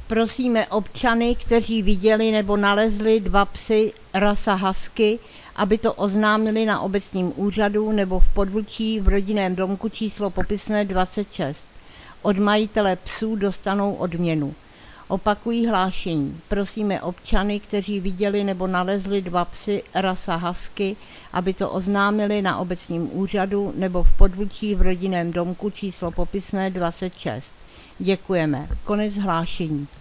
Prosíme občany, kteří viděli nebo nalezli 2 psy rasa husky, aby to oznámili na obecním úřadu nebo v Podvlčí v rodinném domku číslo popisné 26. Od majitele psů dostanou odměnu. Opakují hlášení. Prosíme občany, kteří viděli nebo nalezli 2 psy rasa husky, aby to oznámili na obecním úřadu nebo v Podvlčí v rodinném domku číslo popisné 26. Děkujeme. Konec hlášení.